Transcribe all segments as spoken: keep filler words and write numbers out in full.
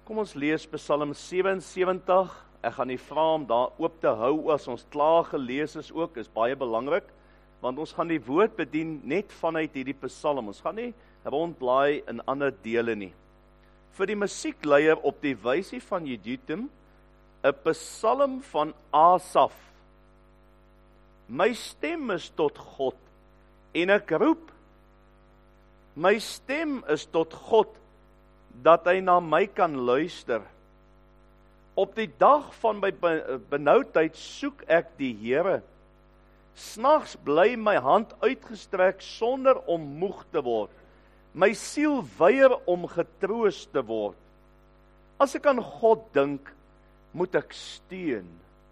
Kom ons lees Psalm sewensewentig. Ek gaan nie vra om daar oop te hou as ons klaar gelees is ook, is baie belangrik, want ons gaan die woord bedien net vanuit hierdie Psalm. Ons gaan nie rondblaai in ander dele nie. Vir die musiekleier op die wysie van Jeduthun, 'n Psalm van Asaf. My stem is tot God, en ek roep. My stem is tot God, dat hy na my kan luister. Op die dag van my benoudheid soek ek die Here. Snags bly my hand uitgestrek sonder om moeg te word. My siel weier om getroos te word. As ek aan God dink, moet ek steun.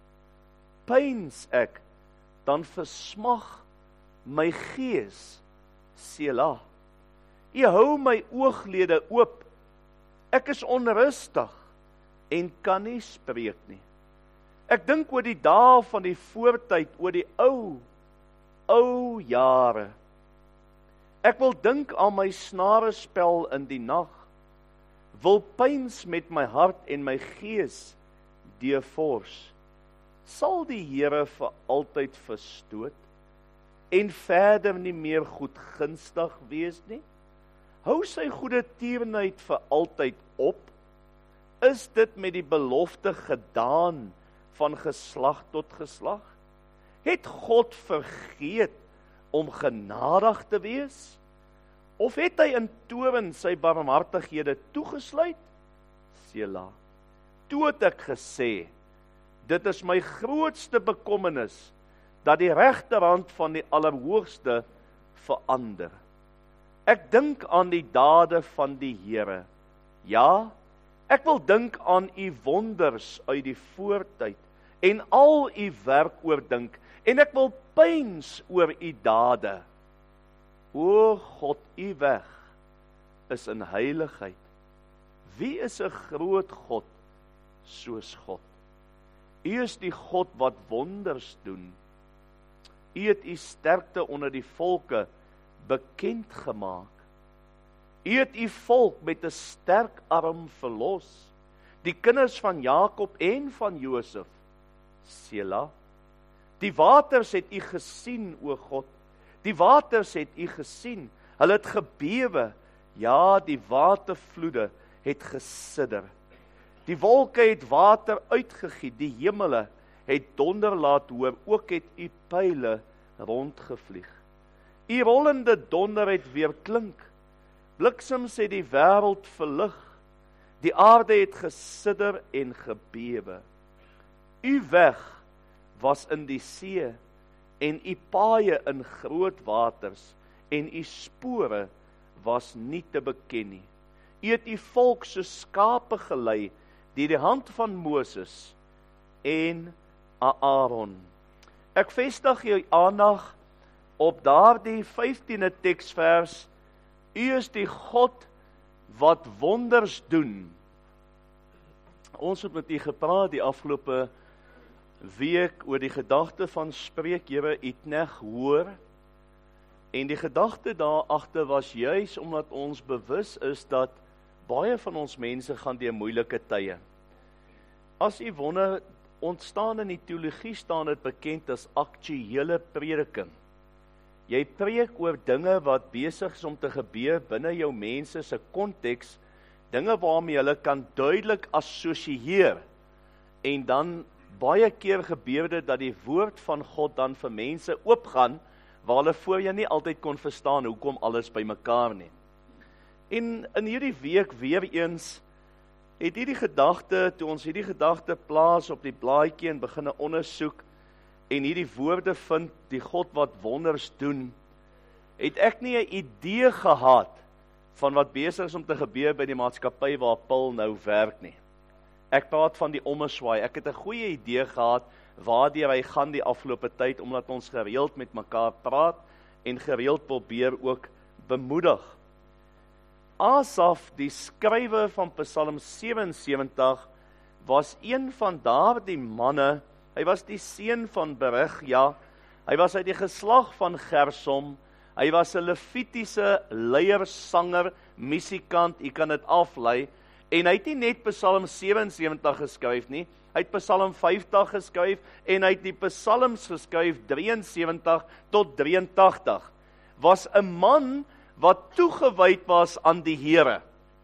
Pyns ek, dan versmag my gees, Selah. U hou my ooglede oop. Ek is onrustig en kan nie spreek nie. Ek dink oor die dae van die voortyd, oor die ou, ou jare. Ek wil dink aan my snarespel in die nag, wil pyns met my hart en my gees deurvors. Sal die Here vir altyd verstoot en verder nie meer goedgunstig wees nie? Hou sy goeie tierenheid vir altyd op? Is dit met die belofte gedaan van geslag tot geslag? Het God vergeet om genadig te wees? Of het hy in toorn sy barmhartighede toegesluit? Selah. Toe het ek gesê, dit is my grootste bekommernis, dat die regterhand van die Allerhoogste verander. Ek dink aan die dade van die Here. Ja, ek wil dink aan u wonders uit die voortyd, en al u werk oordink, en ek wil pyns oor u dade. O God, u weg is in heiligheid. Wie is 'n groot God soos God? U is die God wat wonders doen. U het u sterkte onder die volke bekend gemaak. U het u volk met 'n sterk arm verlos, die kinders van Jakob en van Josef. Selah. Die waters het u gesien, o God. Die waters het u gesien. Hulle het gebewe. Ja, die watervloede het gesidder. Die wolke het water uitgegiet. Die hemele het donder laat hoor. Ook het u pyle rondgevlieg. U rollende donder het weer klink. Bliksems het die wêreld verlig. Die aarde het gesidder en gebewe. U weg was in die see, en u paaie in groot waters, en u spore was nie te beken nie. U het u volk so skape gelei, deur die hand van Moses en Aaron. Ek vestig jou aandag op daardie vyftiende teksvers. U is die God wat wonders doen. Ons het met u gepraat die afgelope week oor die gedagte van spreek Here Itneg hoor. En die gedagte daar agter was juis omdat ons bewus is dat baie van ons mense gaan deur moeilike tye. As u wonder, ontstaan in die teologie staan dit bekend as aktuele prediking. Jy preek oor dinge wat besig is om te gebeur binne jou mense se konteks, dinge waarmee hulle kan duidelik assosieer. En dan baie keer gebeur dit dat die woord van God dan vir mense oopgaan, waar hulle voorheen nie altyd kon verstaan hoekom alles bymekaar nie. En in hierdie week weer eens het hierdie gedagte, toe ons hierdie gedagte plaas op die blaadjie en begin 'n ondersoek en hierdie woorde vind, die God wat wonders doen, het ek nie 'n idee gehad van wat besig is om te gebeur by die maatskappy waar Paul nou werk nie. Ek praat van die ommeswaai. Ek het 'n goeie idee gehad waardeur hy gaan die afgelope tyd, omdat ons gereeld met mekaar praat en gereeld probeer ook bemoedig. Asaf, die skrywer van Psalm sewensewentig, was een van daardie manne. Hy was die seun van Beregia. Hy was uit die geslag van Gersom. Hy was 'n Levitiese leier, sanger, musikant, u kan dit aflei. En hy het nie net Psalm sewensewentig geskryf nie, hy het Psalm vyftig geskryf, en hy het die Psalms geskryf, drieënsewentig tot drieëntagtig. Was 'n man wat toegewyd was aan die Here.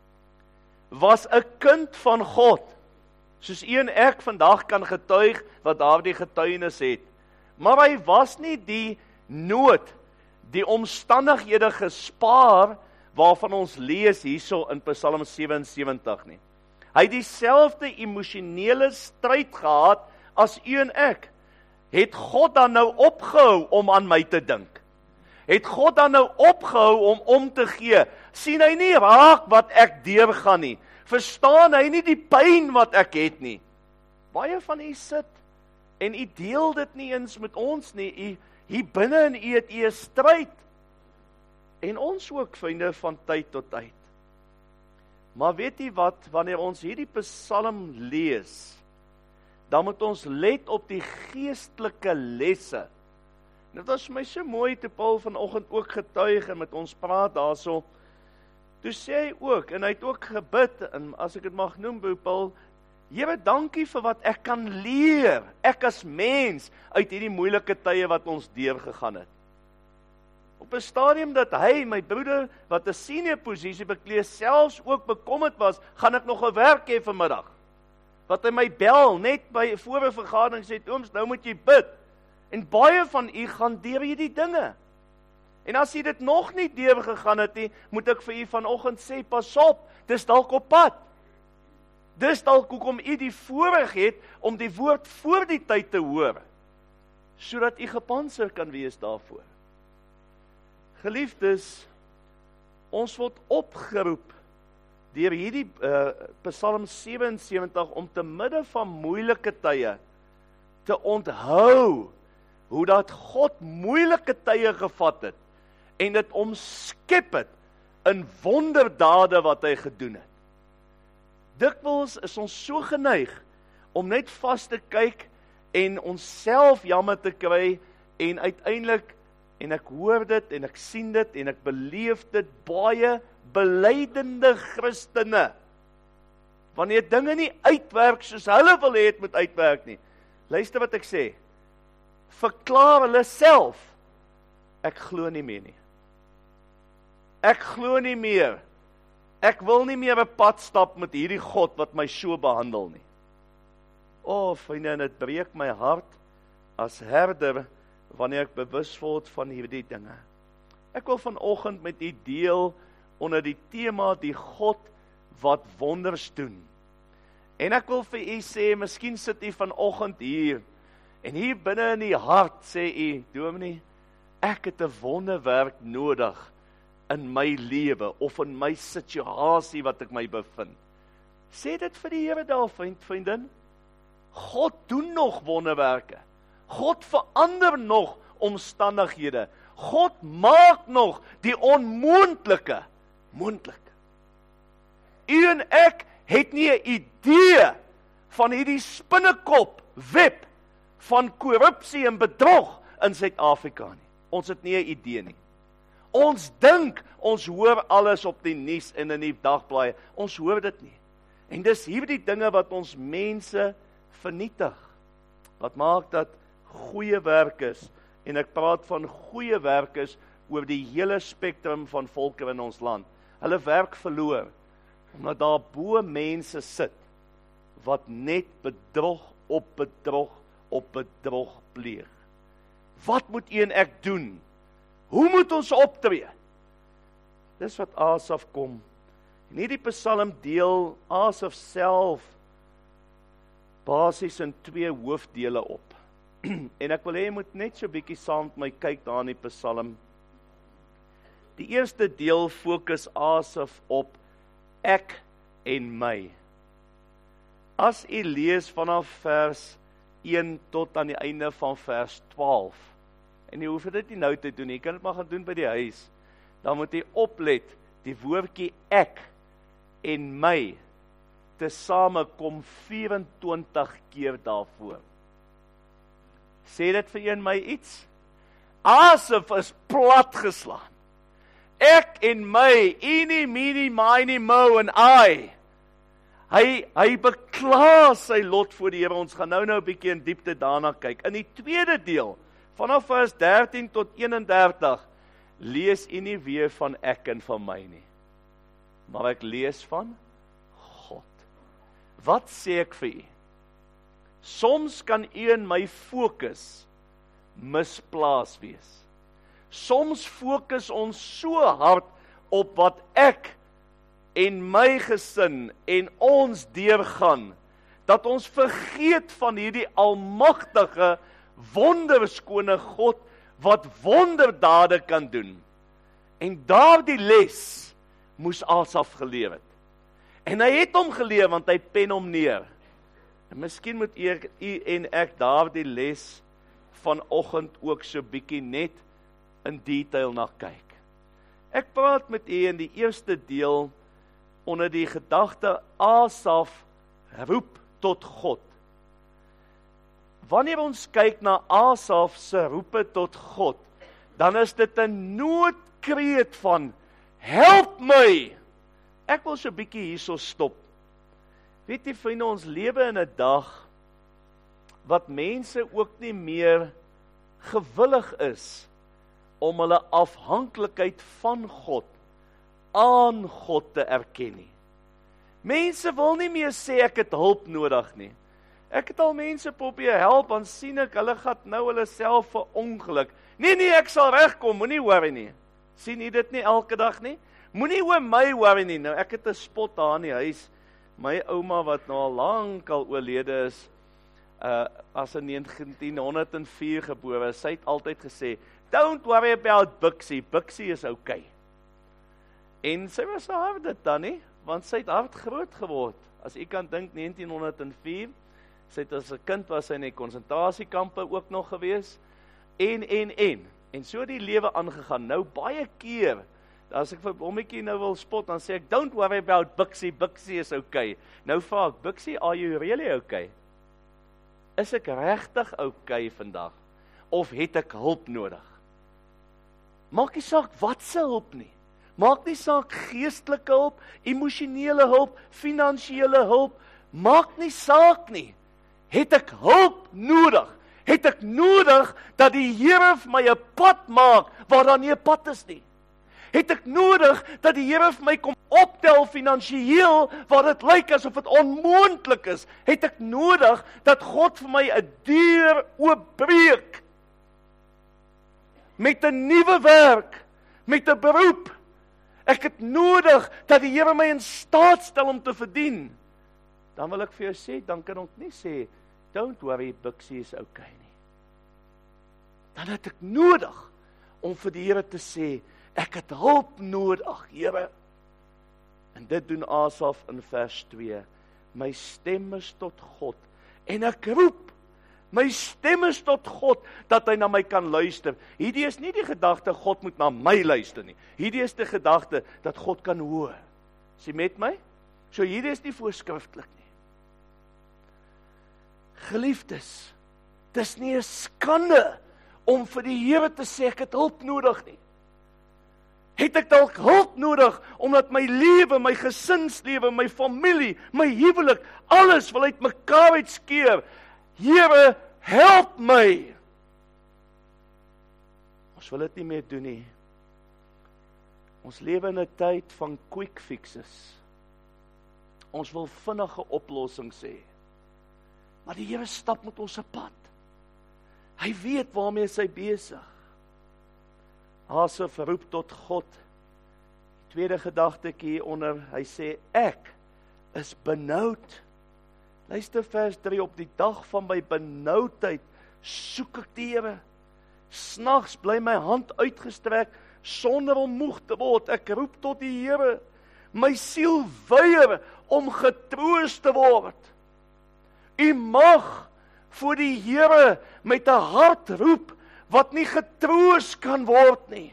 Was 'n kind van God, soos u en ek vandag kan getuig, wat daardie getuienis het. Maar hy was nie die nood, die omstandighede gespaar, waarvan ons lees hierso in Psalm sewensewentig nie. Hy het dieselfde emosionele stryd gehad as u en ek. Het God dan nou opgehou om aan my te dink? Het God dan nou opgehou om om te gee? Sien hy nie raak wat ek deurgaan nie? Verstaan hy nie die pyn wat ek het nie? Baie van u sit, en u deel dit nie eens met ons nie. U, hier binne in u het u 'n stryd. En ons ook, vriende, van tyd tot tyd. Maar weet u wat, wanneer ons hierdie Psalm lees, dan moet ons let op die geestelike lesse. Dit was my so mooi toe Paul vanoggend ook getuig en met ons praat daarso. Toe sê hy ook, en hy het ook gebid, en as ek dit mag noem, Paul, Here, dankie vir wat ek kan leer, ek as mens, uit hierdie moeilike tye wat ons deurgegaan het. Op 'n stadium dat hy, my broeder, wat 'n senior posisie bekleed, selfs ook bekommerd was, gaan ek nog 'n werk hê vanmiddag? Wat hy my bel, net by voor 'n vergadering sê, ooms, nou moet jy bid. En baie van u gaan deur hierdie dinge. En as u dit nog nie deurgegaan het nie, moet ek vir u vanoggend sê, pas op, dis dalk op pad. Dis dalk hoekom u die voorreg het om die woord voor die tyd te hoor, sodat u gepantser kan wees daarvoor. Geliefdes, ons word opgeroep deur hierdie uh, Psalm sewensewentig om te midde van moeilike tye te onthou hoe dat God moeilike tye gevat het en dit omskep het in wonderdade wat hy gedoen het. Dikwels is ons so geneig om net vas te kyk en onsself jammer te kry en uiteindelik, en ek hoor dit en ek sien dit en ek beleef dit, baie belydende Christene, wanneer dinge nie uitwerk soos hulle wil hê het moet uitwerk nie. Luister wat ek sê, verklaar hulle self, ek glo nie meer nie. Ek glo nie meer. Ek wil nie meer 'n pad stap met hierdie God wat my so behandel nie. O, vriende, en dit breek my hart as herder wanneer ek bewus word van hierdie dinge. Ek wil vanoggend met u deel onder die tema die God wat wonders doen. En ek wil vir u sê, miskien sit u vanoggend hier en hier binne in die hart sê u, dominee, ek het 'n wonderwerk nodig in my lewe, of in my situasie wat ek my bevind. Sê dit vir die Here daar, vriend, vriendin. God doen nog wonderwerke. God verander nog omstandighede. God maak nog die onmoontlike moontlik. U en ek het nie 'n idee van hierdie spinnekop web van korrupsie en bedrog in Suid-Afrika nie. Ons het nie 'n idee nie. Ons dink, ons hoor alles op die nuus en in die dagblaaie. Ons hoor dit nie. En dis hierdie dinge wat ons mense vernietig. Wat maak dat goeie werk is, en ek praat van goeie werk is oor die hele spektrum van volke in ons land. Hulle werk verloor, omdat daar bo mense sit, wat net bedrog op bedrog op bedrog pleeg. Wat moet u en ek doen? Hoe moet ons optree? Dis wat Asaf kom. En hierdie Psalm deel Asaf self basies in twee hoofdele op. En ek wil hê jy moet net so 'n bietjie saam met my kyk daar in die Psalm. Die eerste deel fokus Asaf op ek en my. As u lees vanaf vers een tot aan die einde van vers twaalf, en jy hoef dit nie nou te doen, jy kan dit maar gaan doen by die huis, dan moet jy oplet, die woordjie ek en my, tesame kom vyf-en-twintig keer daarvoor. Sê dit vir een my iets? Asaf is platgeslaan. Ek en my, eenie, meenie, mynie, mo en I. Hy, hy bekla sy lot voor die Here. Ons gaan nou nou 'n bietjie in diepte daarna kyk. In die tweede deel, vanaf vers dertien tot eenendertig, lees u nie weer van ek en van my nie. Maar ek lees van God. Wat sê ek vir u? Soms kan u en my fokus misplaas wees. Soms fokus ons so hard op wat ek en my gesin en ons deurgaan, dat ons vergeet van hierdie almagtige, wonderskone God, wat wonderdade kan doen. En daardie les moes Asaf geleer het. En hy het hom geleer, want hy pen hom neer. En miskien moet u, u en ek daardie les vanoggend ook so bietjie net in detail na kyk. Ek praat met u in die eerste deel onder die gedagte Asaf roep tot God. Wanneer ons kyk na Asaf se roepe tot God, dan is dit 'n noodkreet van help my. Ek wil so 'n bietjie hierso stop. Weet jy vriende, ons lewe in 'n dag wat mense ook nie meer gewillig is om hulle afhanklikheid van God aan God te erken nie. Mense wil nie meer sê ek het hulp nodig nie. Ek het al mense probeer help, dan sien ek, hulle gaan nou hulle self verongeluk. Nee, nee, ek sal regkom, moenie worry nie. Sien jy dit nie elke dag nie? Moenie oor my worry nie. Nou, ek het 'n spot daar in die huis. My ouma, wat nou al lank al oorlede is, uh, as in negentien honderd en vier gebore, sy het altyd gesê, don't worry about Bixie, Bixie is okay. En sy was so hard dit dan nie, want sy het hard groot geword. As u kan dink, negentien honderd en vier, sy het as 'n kind was sy in die konsentrasiekampe ook nog gewees, en, en, en, en so die lewe aangegaan. Nou baie keer, as ek vir Bommetjie nou wil spot, dan sê ek, don't worry about Bixie, Bixie is okay. Nou vraag ek, Bixie, are you really okay? Is ek regtig okay vandag? Of het ek hulp nodig? Maak nie saak wat se hulp nie. Maak nie saak geestelike hulp, emosionele hulp, finansiële hulp, maak nie saak nie. Het ek hulp nodig? Het ek nodig dat die Here vir my 'n pad maak waar daar nie 'n pad is nie? Het ek nodig dat die Here vir my kom optel finansiëel waar dit lyk asof dit onmoontlik is? Het ek nodig dat God vir my 'n deur oopbreek met 'n nuwe werk, met 'n beroep? Ek het nodig dat die Here my in staat stel om te verdien. Dan wil ek vir jou sê, dan kan ons nie sê, don't worry, Bixie is okay nie. Dan het ek nodig om vir die Here te sê, ek het hulp nodig, Here. En dit doen Asaf in vers twee. My stem is tot God, en ek roep, my stem is tot God, dat hy na my kan luister. Hierdie is nie die gedagte, God moet na my luister nie. Hierdie is die gedagte, dat God kan hoor. Sien met my? So hierdie is nie voorskriftelik nie. Geliefdes, dis nie 'n skande om vir die Here te sê, ek het hulp nodig nie. Het ek dalk hulp nodig, omdat my lewe, my gesinslewe, my familie, my huwelik, alles wil uit mekaar uitskeer. Here, help my. Ons wil dit nie meer doen nie. Ons lewe in 'n tyd van quick fixes. Ons wil vinnige oplossings hê. Maar die Here stap met ons 'n pad. Hy weet waarmee hy besig. Asaf roep tot God. Die tweede gedagtetjie hieronder, hy sê, ek is benoud. Luister vers drie, op die dag van my benoudheid soek ek die Here. Snags bly my hand uitgestrek sonder om moeg te word. Ek roep tot die Here. My siel weier om getroos te word. U mag voor die Here met 'n hart roep wat nie getroos kan word nie.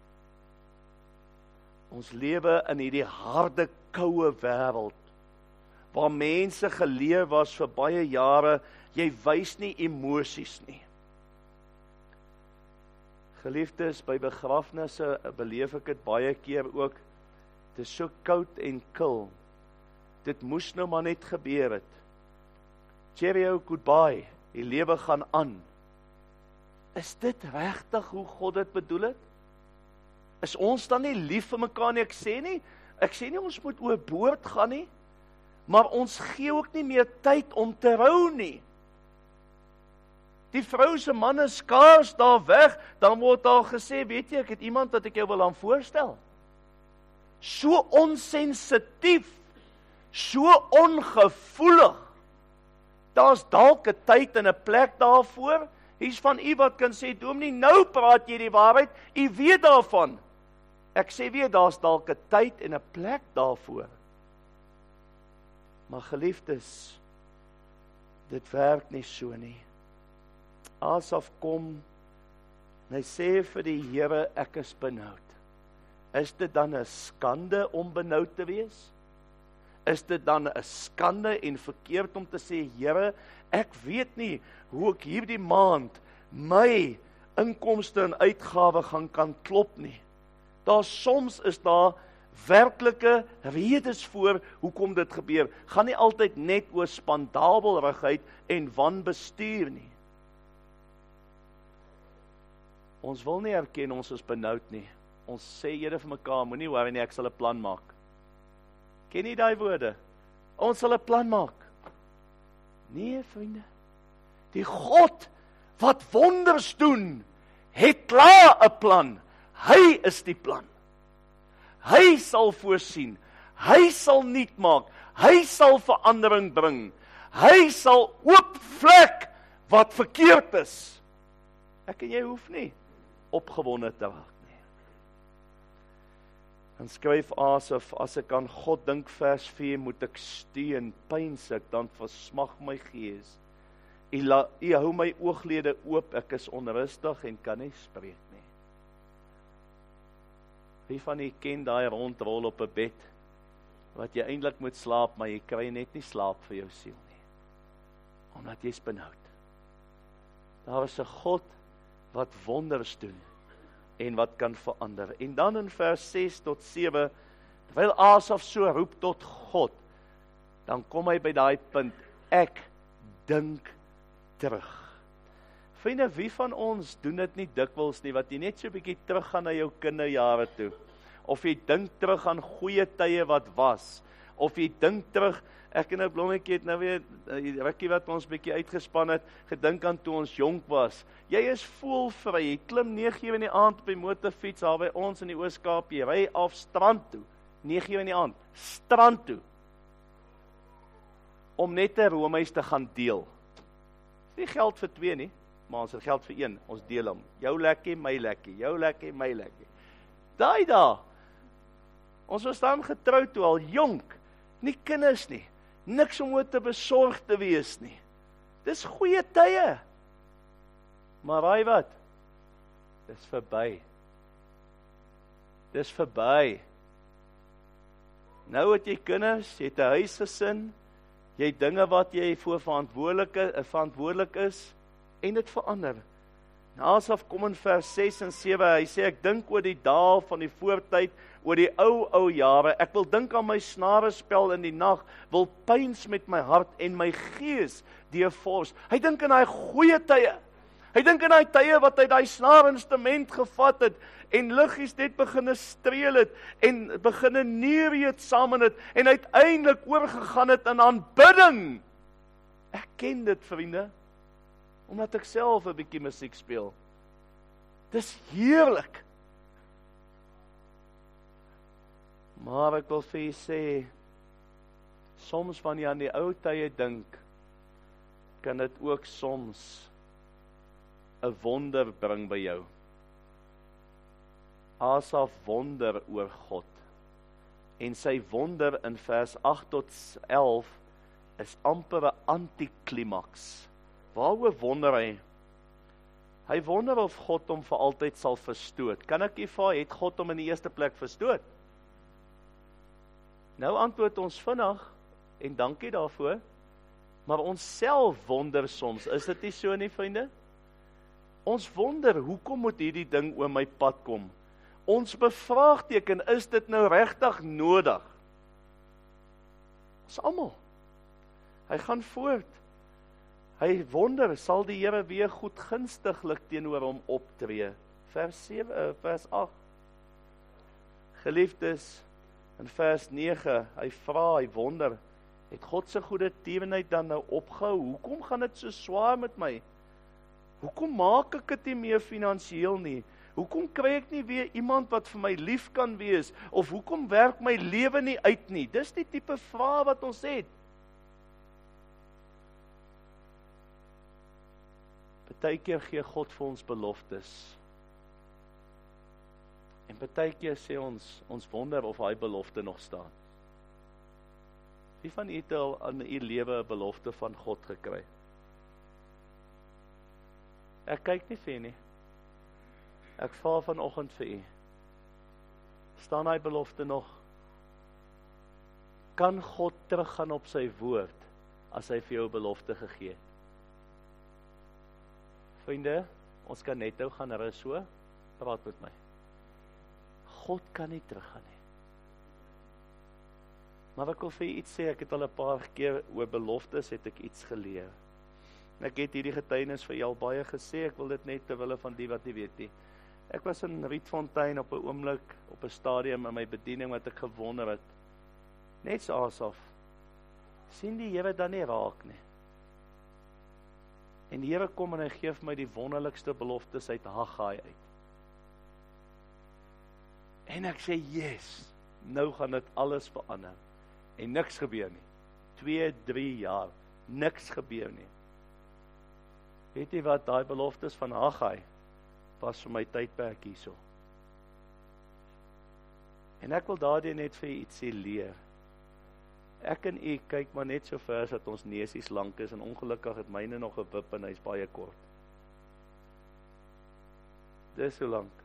Ons lewe in hierdie harde, koue wêreld, waar mense geleer was vir baie jare, jy wys nie emosies nie. Geliefdes, by begrafnisse beleef ek dit baie keer ook, dit is so koud en kil, dit moes nou maar net gebeur het. Cheerio, goodbye, die lewe gaan aan. Is dit regtig hoe God dit bedoel het? Is ons dan nie lief vir mekaar nie? Ek sê nie, ek sê nie ons moet oorboord gaan nie, maar ons gee ook nie meer tyd om te rou nie. Die vrou se man is skaars daar weg, dan word daar gesê, weet jy, ek het iemand wat ek jou wil aan voorstel. So onsensitief, so ongevoelig. Daar's dalk 'n tyd en 'n plek daarvoor. Hier's van u wat kan sê, dominee, nou praat jy die waarheid, u weet daarvan. Ek sê weer, daar's dalk 'n tyd en 'n plek daarvoor. Maar geliefdes, dit werk nie so nie. Asaf kom, en hy sê vir die Here, ek is benoud. Is dit dan 'n skande om benoud te wees? Is dit dan 'n skande en verkeerd om te sê, Here, ek weet nie hoe ek hierdie maand my inkomste en uitgawe gaan kan klop nie. Daar soms is daar werklike redes voor hoekom dit gebeur. Gaan nie altyd net oor spandabelrigheid en wanbestuur nie. Ons wil nie erken ons is benoud nie. Ons sê eerder vir mekaar, moenie worry nie, ek sal 'n plan maak. Ken jy daai woorde? Ons sal 'n plan maak. Nee, vriende. Die God wat wonders doen, het klaar 'n plan. Hy is die plan. Hy sal voorsien. Hy sal nuut maak. Hy sal verandering bring. Hy sal oop vlek wat verkeerd is. Ek en jy hoef nie opgewonde te raak nie. En skryf Asaf, as ek aan God dink, vers vier, moet ek steun, pyns ek, dan versmag my gees. U, la, u hou my ooglede oop, ek is onrustig en kan nie spreek nie. Wie van u ken daai rondrol op 'n bed, wat jy eintlik moet slaap, maar jy kry net nie slaap vir jou siel nie, omdat jy's benoud. Daar is 'n God wat wonders doen, en wat kan verander. En dan in vers ses tot sewe, terwyl Asaf so roep tot God, dan kom hy by daai punt, ek dink terug. Vriende, wie van ons doen dit nie dikwels nie, wat jy net so 'n bietjie teruggaan na jou kinderjare toe, of jy dink terug aan goeie tye wat was, of jy dink terug, ek en 'n blommetjie het nou weer, rukkie wat ons bietjie uitgespan het, gedink aan toe ons jonk was. Jy is voelvry, jy klim nege uur in die aand op die motorfiets, daar by ons in die Oos-Kaap, jy ry af strand toe, nege uur in die aand, strand toe, om net 'n roomys te gaan deel. Dis nie geld vir twee nie, maar ons het geld vir een, ons deel hom. Jou lekkie, my lekkie, jou lekkie, my lekkie. Daai daar, ons was dan getroud toe al, jonk, nie kinders nie, niks om oor te besorg te wees nie. Dis goeie tye. Maar raai wat? Dis verby. Dis verby. Nou het jy kinders, jy het 'n huisgesin, jy het dinge wat jy voor verantwoordelik, verantwoordelik is, en dit verander. Asaf kom in vers ses en sewe, hy sê, ek dink oor die dae van die voortyd, oor die ou, ou jare, ek wil dink aan my snarespel in die nag, wil pyns met my hart en my gees deurvors. Hy dink aan daai goeie tye, hy dink aan daai tye wat hy daai snaarinstrument gevat het, en liggies net beginne streel het, en beginne neer het saam in het, en uiteindelik oorgegaan het in aanbidding. Ek ken dit, vriende, omdat ek self 'n bietjie musiek speel. Dis heerlik. Maar ek wil vir jy sê, soms wanneer jy aan die ou tye dink, kan dit ook soms 'n wonder bring by jou. Asaf wonder oor God. En sy wonder in vers agt tot elf is amper 'n antiklimaks. Waaroor wonder hy? Hy wonder of God hom vir altyd sal verstoot. Kan ek u vra, het God hom in die eerste plek verstoot? Nou antwoord ons vinnig, en dankie daarvoor, maar ons self wonder soms, is dit nie so nie, vriende? Ons wonder, hoekom moet hierdie ding oor my pad kom? Ons bevraagteken, is dit nou regtig nodig? Ons almal. Hy gaan voort. Hy wonder, sal die Here weer goedgunstiglik teenoor hom optree? Vers sewe, vers agt. Geliefdes, in vers nege, hy vra, hy wonder, het God se goeie tierenheid dan nou opgehou? Hoekom gaan dit so swaar met my? Hoekom maak ek dit nie meer finansiëel nie? Hoekom kry ek nie weer iemand wat vir my lief kan wees? Of hoekom werk my lewe nie uit nie? Dis die tipe vraag wat ons het. Partykeer gee God vir ons beloftes. En partykeer sê ons, ons wonder of hy belofte nog staan. Wie van u het al in u lewe 'n belofte van God gekry? Ek kyk nie vir u nie. Ek vra vanoggend vir u. Staan hy belofte nog? Kan God teruggaan op sy woord as hy vir jou 'n belofte gegee het? Vriende, ons kan net nou gaan rus so, praat met my. God kan nie teruggaan nie. Maar ek wil vir u iets sê, ek het al 'n paar keer oor beloftes het ek iets geleer. Ek het hierdie getuienis vir jou baie gesê, ek wil dit net ter wille van die wat nie weet nie. Ek was in Rietfontein op 'n oomblik, op 'n stadium in my bediening wat ek gewonder het. Net so asof, sien die Here dan nie raak nie. En die Here kom en hy gee vir my die wonderlikste beloftes uit Haggai uit. En ek sê, yes, nou gaan dit alles verander. En niks gebeur nie. Twee, drie jaar, niks gebeur nie. Weet jy wat, daai beloftes van Haggai was vir my tydperk hierso. En ek wil daardie net vir ietsie leer. Ek en u kyk maar net so ver as dat ons neusies lank is, en ongelukkig het myne nog 'n wip en hy's baie kort. Dis so lank.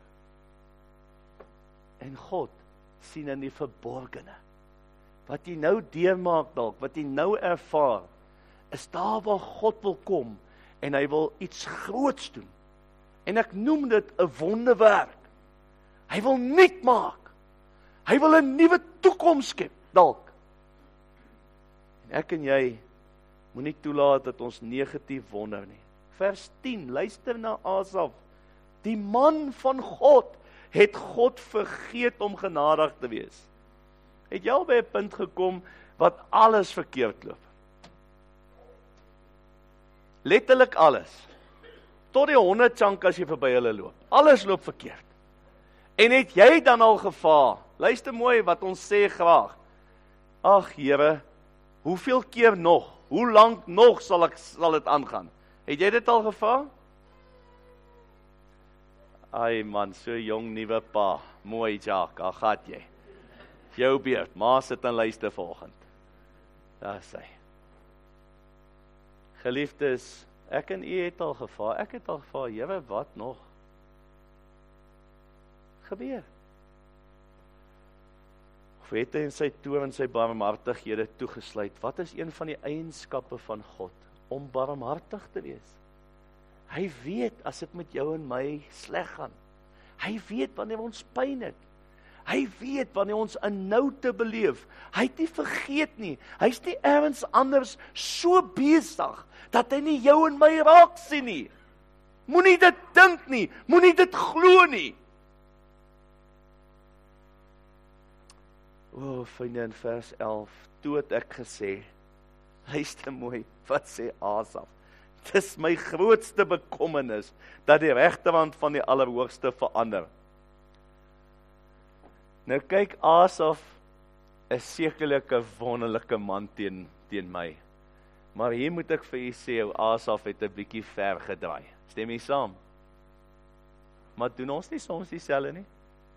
En God sien in die verborgene. Wat jy nou deurmaak dalk, wat jy nou ervaar, is daar waar God wil kom, en hy wil iets groots doen. En ek noem dit 'n wonderwerk. Hy wil nuut maak. Hy wil 'n nuwe toekoms skep, dalk. En ek en jy moenie toelaat dat ons negatief wonder nie. Vers tien, luister na Asaf. Die man van God het God vergeet om genadig te wees. Het jy al by 'n punt gekom wat alles verkeerd loop? Letterlik alles. Tot die honde chunk as jy verby hulle loop. Alles loop verkeerd. En het jy dan al gevaar? Luister mooi wat ons sê graag. Ag Here, hoeveel keer nog? Hoe lank nog sal ek sal dit aangaan? Het jy dit al gevaar? Ai man, so jong nuwe pa. Mooi Jacques, al gaat jy. Jou beurt, ma sit en luister vanoggend. Daar sê. Geliefdes, ek en u het al gevaar. Ek het al gevaar, Here, wat nog? Gebeur. Of het hy in sy toorn en sy barmhartighede toegesluit? Wat is een van die eienskappe van God? Om barmhartig te wees. Hy weet as dit met jou en my sleg gaan. Hy weet wanneer ons pyn het. Hy weet wanneer ons 'n noute beleef. Hy het nie vergeet nie. Hy's nie ergens anders so besig dat hy nie jou en my raak sien nie. Moenie dit dink nie. Moenie dit glo nie. O, vriende, in vers elf, toe het ek gesê, luister mooi, wat sê Asaf? Dis my grootste bekommernis, dat die regterhand van die Allerhoogste verander. Nou kyk, Asaf is sekerlik 'n wonderlike man teen, teen my. Maar hier moet ek vir u sê, hoe Asaf het 'n bietjie ver gedraai. Stem jy saam? Maar doen ons nie soms dieselfde nie?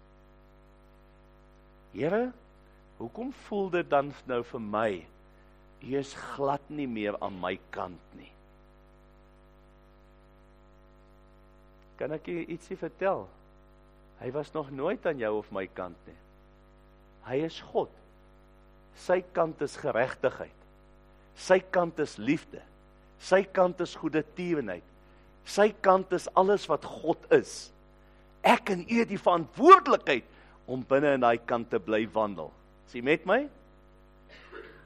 Here, hoekom voel dit dan nou vir my, u is glad nie meer aan my kant nie? Kan ek u ietsie vertel? Hy was nog nooit aan jou of my kant nie. Hy is God. Sy kant is geregtigheid. Sy kant is liefde. Sy kant is goedertierenheid. Sy kant is alles wat God is. Ek en u het die verantwoordelikheid om binne in daai kant te bly wandel. Is jy met my?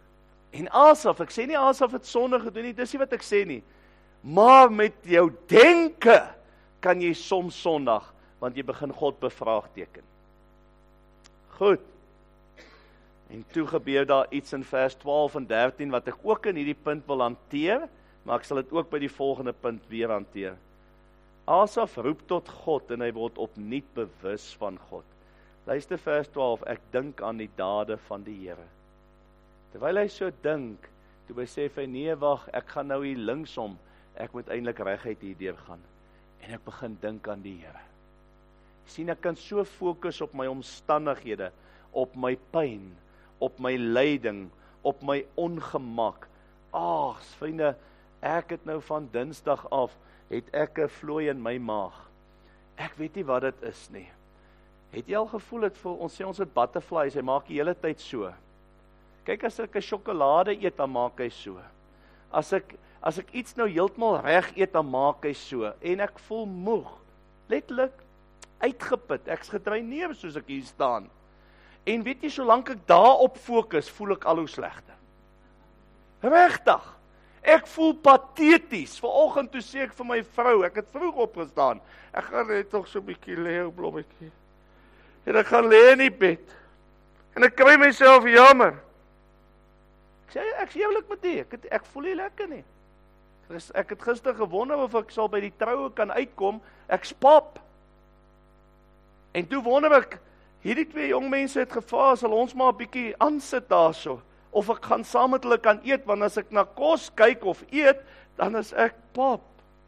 En Asaf, ek sê nie Asaf het sonde gedoen nie, dis nie wat ek sê nie. Maar met jou denke kan jy soms sondig, want jy begin God bevraagteken. Goed. En toe gebeur daar iets in vers twaalf en dertien, wat ek ook in hierdie punt wil hanteer, maar ek sal dit ook by die volgende punt weer hanteer. Asaf roep tot God en hy word opnuut bewus van God. Luister vers twaalf, ek dink aan die dade van die Here. Terwyl hy so dink, toe besef hy, nee wag, ek gaan nou hier linksom, ek moet eintlik reguit hierdeur gaan. En ek begin dink aan die Here. Sien, ek kan so fokus op my omstandighede, op my pyn, op my lyding, op my ongemak. Ag, vriende, ek het nou van Dinsdag af, het ek 'n vloei in my maag. Ek weet nie wat dit is nie. Het jy al gevoel het, vir, ons sê ons het butterflies, hy maak die hele tyd so. Kyk, as ek 'n sjokolade eet, dan maak hy so. As ek, as ek iets nou heeltemal reg eet, dan maak hy so. En ek voel moeg, letterlik uitgeput, ek's gedreineer soos ek hier staan. En weet jy, solank ek daarop fokus, voel ek al hoe slegter. Regtig. Ek voel pateties. Vanoggend toe sê ek vir my vrou, ek het vroeg opgestaan. Ek gaan net nog so 'n bietjie lê, blommetjie. En ek gaan lê in die bed. En ek kry myself jammer. Ek sê, ek sê eerlik met die, ek, het, ek voel nie lekker nie. Ek het gister gewonder of ek sal by die troue kan uitkom, ek's pap. En toe wonder ek, hierdie twee jong mense het gevra, sal ons maar 'n bietjie aansit daarso, of ek gaan saam met hulle kan eet, want as ek na kos kyk of eet, dan is ek pap.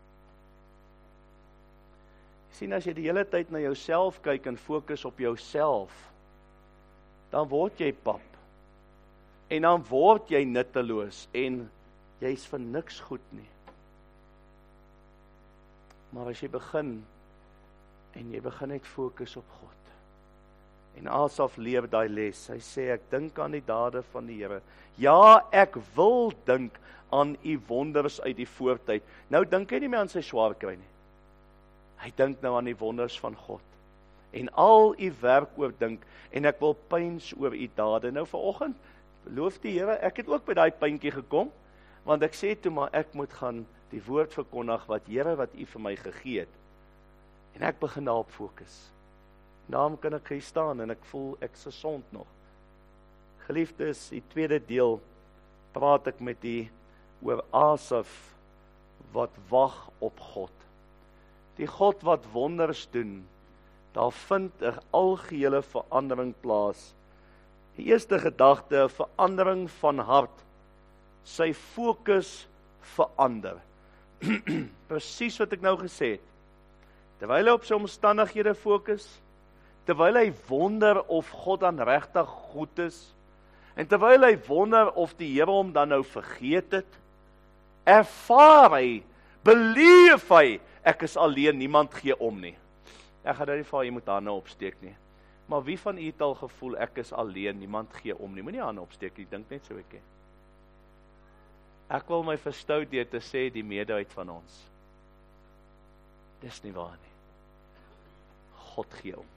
Jy sien, as jy die hele tyd na jouself kyk en fokus op jouself, dan word jy pap. En dan word jy nutteloos, en jy's vir niks goed nie. Maar as jy begin, en jy begin net fokus op God, en Asaf leer daai les, hy sê, ek dink aan die dade van die Here. Ja, ek wil dink aan u wonders uit die voortyd. Nou dink hy nie meer aan sy swaar kry nie. Hy dink nou aan die wonders van God. En al u werk oordink, en ek wil pyns oor u dade. Nou vanoggend, loof die Here, ek het ook by daai pyntjie gekom, want ek sê toe maar, ek moet gaan die woord verkondig, wat Here, wat u vir my gegee het. En ek begin daarop fokus. Daarom kan ek hier staan en ek voel ek is gesond nog. Geliefdes, die tweede deel praat ek met die oor Asaf wat wag op God. Die God wat wonders doen, daar vind 'n algehele verandering plaas. Die eerste gedagte, 'n verandering van hart. Sy fokus verander. Presies wat ek nou gesê het. Terwyl hy op sy omstandighede fokus, terwyl hy wonder of God dan regtig goed is, en terwyl hy wonder of die Here hom dan nou vergeet het, ervaar hy, beleef hy, ek is alleen, niemand gee om nie. Ek gaan nou nie vir jy moet hande opsteek nie, maar wie van u het al gevoel, ek is alleen, niemand gee om nie, moenie hande opsteek, ek dink net so ek. Ek wil my verstou deur te sê, die meerderheid van ons, dis nie waar nie. God gee om.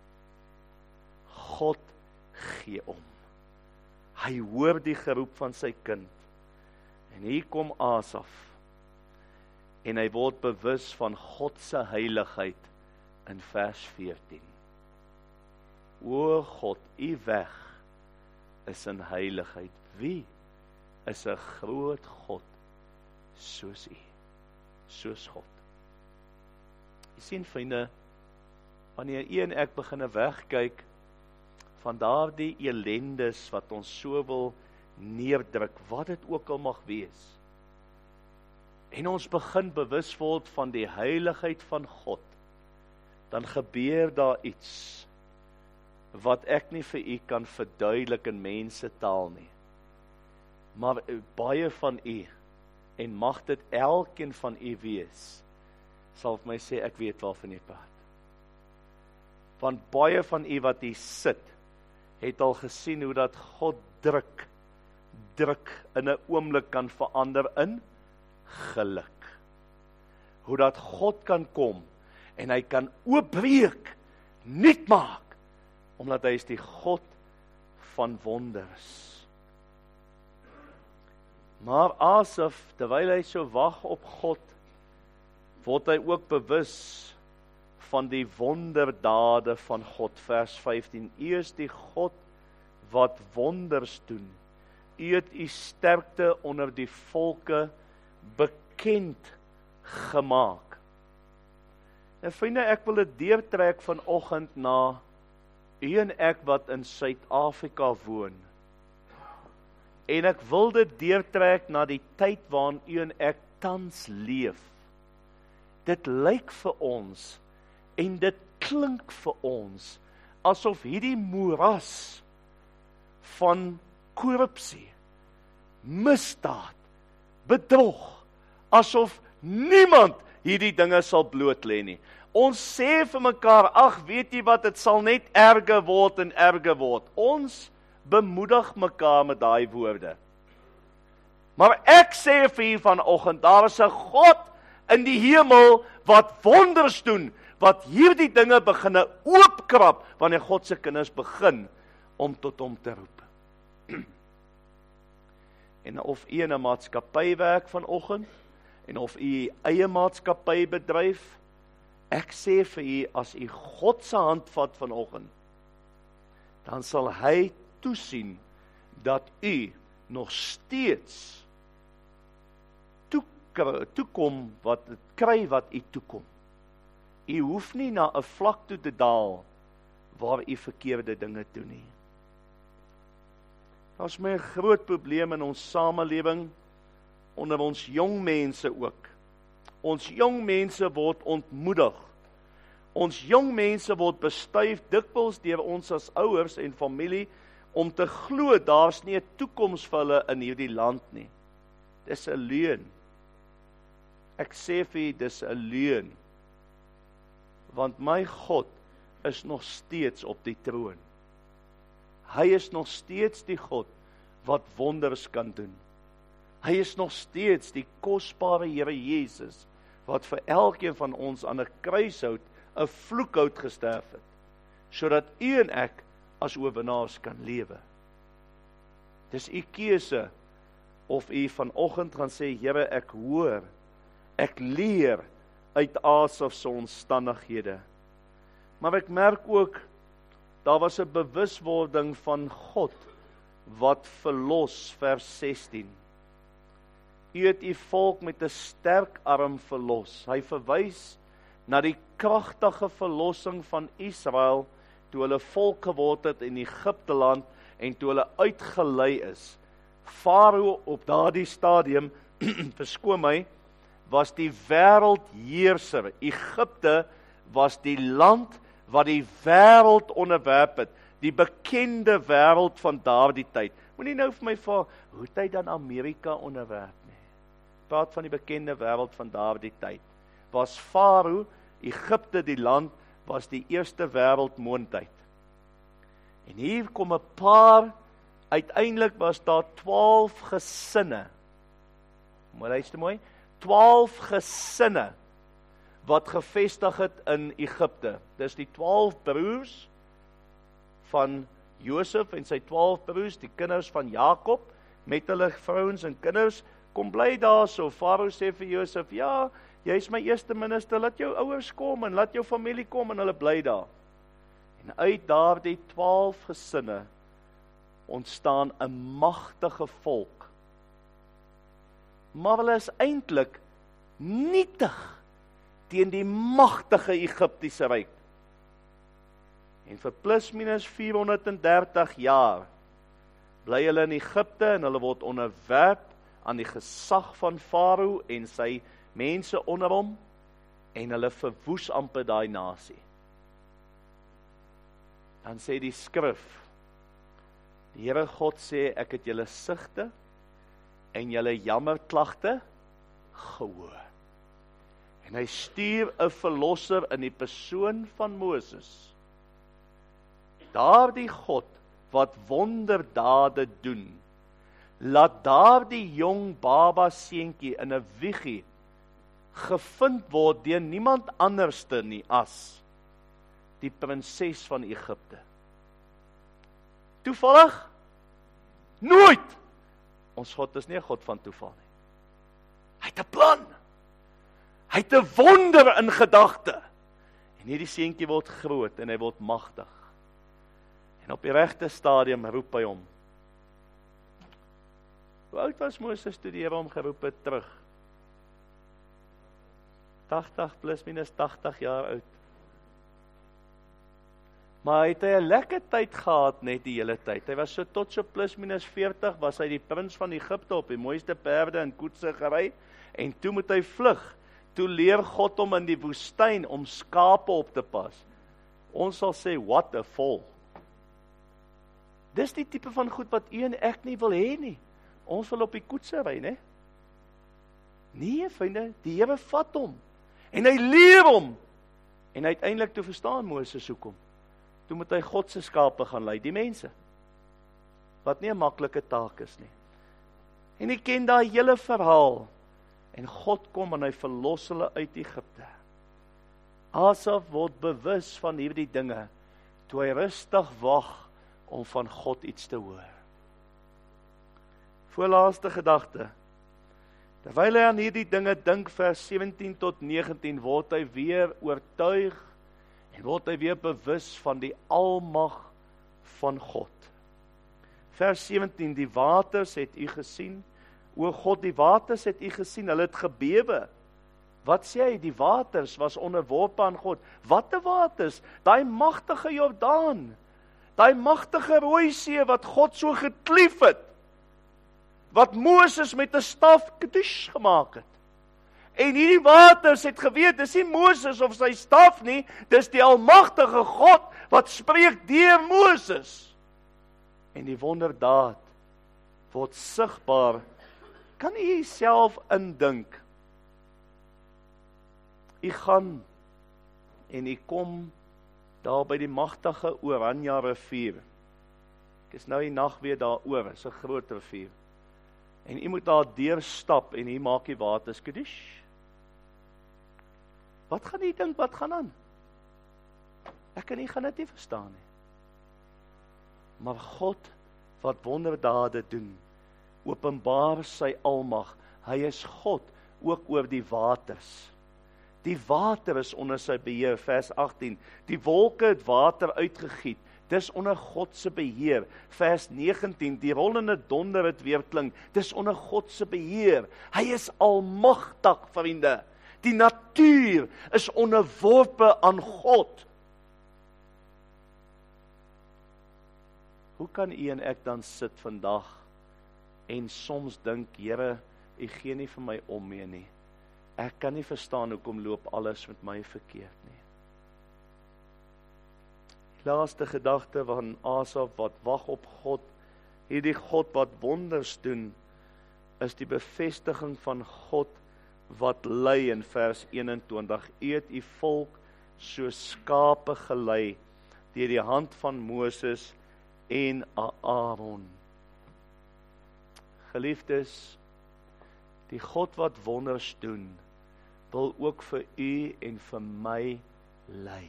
God gee om. Hy hoor die geroep van sy kind. En hier kom Asaf. En hy word bewus van God se heiligheid in vers veertien. O God, u weg is in heiligheid. Wie is 'n groot God soos u? Soos God. Jy sien, vriende, wanneer u en ek begin wegkyk van daardie elendes wat ons so wil neerdruk, wat dit ook al mag wees, en ons begin bewus word van die heiligheid van God, dan gebeur daar iets wat ek nie vir u kan verduidelik in mense taal nie. Maar baie van u, en mag dit elkeen van u wees, sal vir my sê, ek weet waarvan jy praat. Want baie van u wat hier sit, het al gesien hoe dat God druk, druk in 'n oomblik kan verander in geluk. Hoe dat God kan kom, en hy kan oopbreek, nuut maak, omdat hy is die God van wonders. Maar Asaf, terwyl hy so wag op God, word hy ook bewus van die wonderdade van God. Vers vyftien, U is die God wat wonders doen. U het U sterkte onder die volke bekend gemaak. En vriende, ek wil dit deurtrek vanoggend na u en ek wat in Suid-Afrika woon. En ek wil dit deurtrek na die tyd waarin u en ek tans leef. Dit lyk vir ons en dit klink vir ons asof hierdie moeras van korrupsie, misdaad, bedrog, asof niemand hierdie dinge sal bloot lê nie. Ons sê vir mekaar, ag, weet jy wat, dit sal net erger word en erger word. Ons bemoedig mekaar met daai woorde. Maar ek sê vir u vanoggend, daar is 'n God in die hemel wat wonders doen, wat hierdie dinge beginne oopkrap, wanneer God se kinders begin om tot hom te roep. En of u in 'n maatskappy werk vanoggend, en of u eie maatskappy bedryf, ek sê vir u, as u God se hand vat vanoggend, dan sal hy toesien dat u nog steeds toekom wat kry wat u toekom. U hoef nie na 'n vlak toe te daal waar u verkeerde dinge doen nie. Daar is my 'n groot probleem in ons samelewing, onder ons jong mense ook. Ons jong mense word ontmoedig. Ons jong mense word bestuif dikwels deur ons as ouers en familie om te glo daar's nie 'n toekoms vir hulle in hierdie land nie. Dis 'n leuen. Ek sê vir u, dis 'n leuen. Want my God is nog steeds op die troon. Hy is nog steeds die God wat wonders kan doen. Hy is nog steeds die kosbare Here Jesus, wat vir elkeen van ons aan 'n kruishout, 'n vloekhout gesterf het, sodat u en ek as oorwinnaars kan lewe. Dis u keuse, of u vanoggend gaan sê, Here, ek hoor, ek leer uit Asaf se omstandighede. Maar ek merk ook, daar was 'n bewuswording van God, wat verlos, vers sestien. U het u volk met 'n sterk arm verlos. Hy verwys na die kragtige verlossing van Israel, toe hulle volk geword het in Egipte land, en toe hulle uitgelei is. Farao op daardie stadium, verskoon my, was die wêreldheerser. Egipte was die land wat die wêreld onderwerp het, die bekende wêreld van daardie tyd. Moenie nou vir my vra, hoe het hy dan Amerika onderwerp nie? Praat van die bekende wêreld van daardie tyd. Was Farao, Egipte die land, was die eerste wêreldmoondheid. En hier kom 'n paar, uiteindelik was daar twaalf gesinne. Maar luister mooi, twaalf gesinne wat gevestig het in Egipte. Dis die twaalf broers van Josef en sy twaalf broers, die kinders van Jakob, met hulle vrouens en kinders, kom bly daar so. Farao sê vir Josef, ja, jy is my eerste minister, laat jou ouers kom en laat jou familie kom, en hulle bly daar. En uit daardie twaalf gesinne ontstaan 'n magtige volk. Maar hulle is eintlik nietig teen die magtige Egiptiese ryk. En vir plus minus vierhonderddertig jaar bly hulle in Egipte, en hulle word onderwerp aan die gesag van Farao en sy mense onder hom, en hulle verwoes amper daai nasie. Dan sê die skrif, die Here God sê, ek het julle sigte en julle jammerklagte gehoor. En hy stuur 'n verlosser in die persoon van Moses. Daardie God wat wonderdade doen, laat daardie jong baba seentjie in 'n wiegie gevind word deur niemand anderste nie as die prinses van Egipte. Toevallig? Nooit! ons God is nie 'n God van toeval nie. Hy het 'n plan. Hy het 'n wonder in gedagte. En hierdie seentjie word groot en hy word magtig. En op die regte stadium roep hy hom. Hoe oud was Moses toe die Here hom geroep het terug? tagtig plus minus tagtig jaar oud. Maar hy het hy 'n lekker tyd gehad net die hele tyd. Hy was so tot so plus minus veertig, was hy die prins van Egipte op die mooiste perde en koetse gery, en toe moet hy vlug. Toe leer God hom in die woestyn om skape op te pas. Ons sal sê, what a fall. Dis die tipe van goed wat u en ek nie wil hê nie. Ons wil op die koetse ry, né? Nee, vriende, die Here vat hom. En hy leer hom. En uiteindelik toe verstaan Moses hoekom. Toe moet hy God se skape gaan lei, die mense. Wat nie 'n maklike taak is nie. En jy ken daai hele verhaal. En God kom en hy verlos hulle uit Egipte. Asaf word bewus van hierdie dinge, toe hy rustig wag om van God iets te hoor. Voorlaaste gedagte. Terwyl hy aan hierdie dinge dink, vers sewentien tot negentien, word hy weer oortuig en word hy weer bewus van die almag van God. Vers sewentien, die waters het u gesien. O God, die waters het u gesien, hulle het gebewe. Wat sê hy? Die waters was onderworpe aan God. Watte waters? Daai magtige Jordaan. Daai magtige Rooi See wat God so geklief het. Wat Moses met 'n staf kedush gemaak het. En hierdie waters het geweet, dis nie Moses of sy staf nie, dis die almagtige God wat spreek deur Moses. En die wonderdaad word sigbaar. Kan u jouself indink? U gaan en u kom daar by die magtige Oranje rivier. Ek is nou die nag weer daar oor, is 'n groot rivier. En u moet daar deur stap en u maak die water skadish. Wat gaan u dink, wat gaan aan? Ek en u gaan dit nie verstaan nie. Maar God wat wonderdade doen, openbaar sy almag. Hy is God ook oor die waters. Die water is onder sy beheer, vers agttien. Die wolke het water uitgegiet. Dis onder God se beheer. Vers negentien, die rollende donder het weer klink. Dis onder God se beheer. Hy is almagtig, vriende. Die natuur is onderworpe aan God. Hoe kan u en ek dan sit vandag en soms dink, Here, u gee nie vir my om mee nie. Ek kan nie verstaan hoekom loop alles met my verkeerd nie. Die laaste gedagte van Asaf wat wag op God, hierdie God wat wonders doen, is die bevestiging van God wat lei in vers eenentwintig. U het u volk so skape gelei deur die hand van Moses en Aaron. Geliefdes, die God wat wonders doen, wil ook vir u en vir my lei.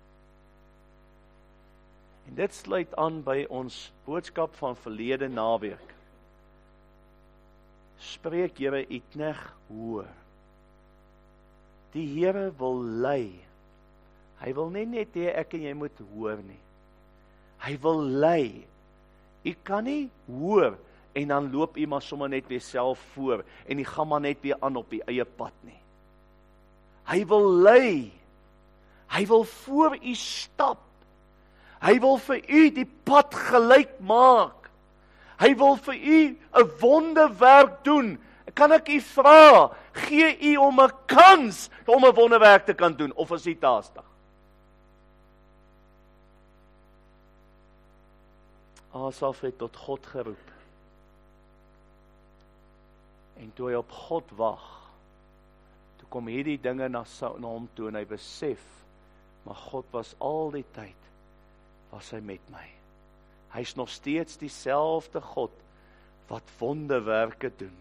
En dit sluit aan by ons boodskap van verlede naweek. Spreek Here u knegt hoor. Die Here wil lei. Hy wil nie net hê ek en jy moet hoor nie. Hy wil lei. U kan nie hoor en dan loop u maar sommer net weer self voor en u gaan maar net weer aan op die eie pad nie. Hy wil lei. Hy wil voor u stap. Hy wil vir u die pad gelyk maak. Hy wil vir u 'n wonderwerk doen. Kan ek u vra, gee u om 'n kans om 'n wonderwerk te kan doen, of is u taastig? Asaf het tot God geroep. En toe hy op God wag, toe kom hierdie dinge na, na hom toe en hy besef, maar God was al die tyd, was hy met my. Hy is nog steeds dieselfde God, wat wonderwerke doen.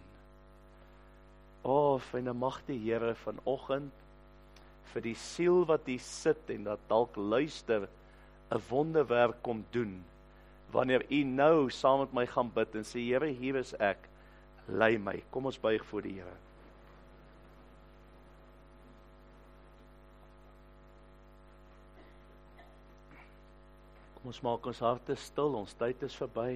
O, vriende, mag die Here vanoggend, vir die siel wat hier sit en dat dalk luister, 'n wonderwerk kom doen, wanneer u nou saam met my gaan bid en sê, Here, hier is ek, lei my. Kom ons buig voor die Here. Kom ons maak ons harte stil, ons tyd is verby.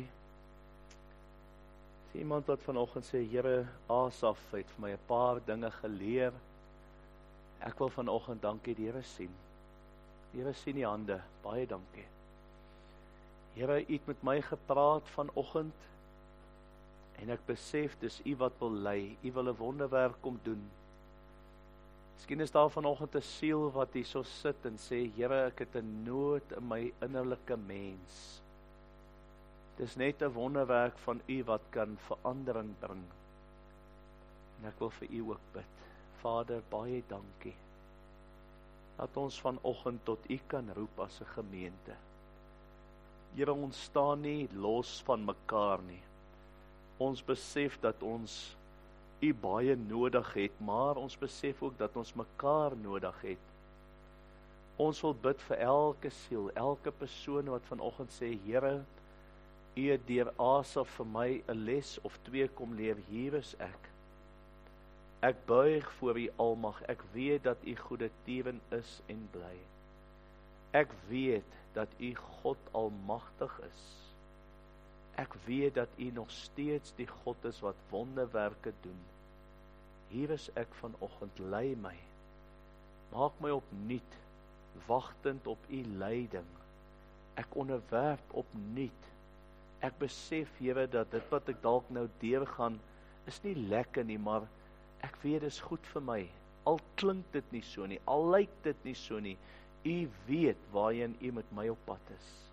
Is iemand wat vanoggend sê, Here, Asaf het vir my 'n paar dinge geleer. Ek wil vanoggend dankie die Here sien. Die Here sien die hande, baie dankie. Here, U het met my gepraat vanoggend, en ek besef, dis U wat wil lei, U wil 'n wonderwerk kom doen. Miskien is daar vanoggend 'n siel wat hier so sit en sê, Here, ek het 'n nood in my innerlike mens. Dis net 'n wonderwerk van U wat kan verandering bring. En ek wil vir U ook bid. Vader, baie dankie, dat ons vanoggend tot U kan roep as 'n gemeente. Here, ons staan nie los van mekaar nie. Ons besef dat ons U baie nodig het, maar ons besef ook dat ons mekaar nodig het. Ons wil bid vir elke siel, elke persoon wat vanoggend sê, Here, U het deur Asaf vir my 'n les of twee kom leer, hier is ek. Ek buig voor U almag, ek weet dat U goedertierend is en bly. Ek weet dat U God almagtig is. Ek weet dat U nog steeds die God is wat wonderwerke doen. Hier is ek vanoggend, lei my. Maak my opnuut, wagtend op U leiding. Ek onderwerp opnuut. Ek besef, Here, dat dit wat ek dalk nou deurgaan, is nie lekker nie, maar ek weet dit is goed vir my. Al klink dit nie so nie, al lyk dit nie so nie. U weet waarheen U met my op pad is.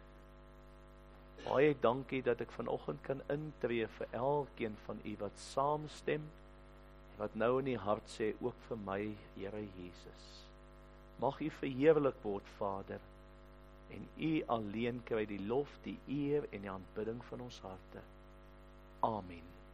Baie dankie dat ek vanoggend kan intree vir elkeen van U wat saamstem, en wat nou in die hart sê, ook vir my, Here Jesus. Mag U verheerlik word, Vader, en U alleen kry die lof, die eer en die aanbidding van ons harte. Amen.